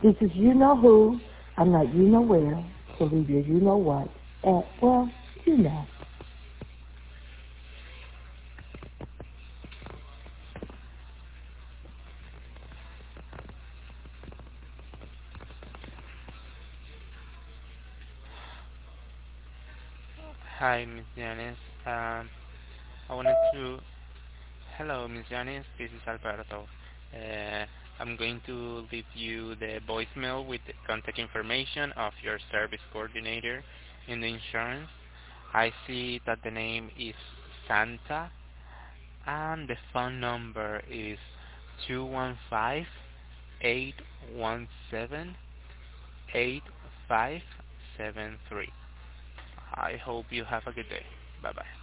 This is you know who. I'm not you know where. So leave your you know what at, well, you know. Hi, Miss Janice. I wanted to. Hello, Miss Janice. This is Alberto. I'm going to leave you the voicemail with the contact information of your service coordinator in the insurance. I see that the name is Santa, and the phone number is 215-817-8573. I hope you have a good day. Bye-bye.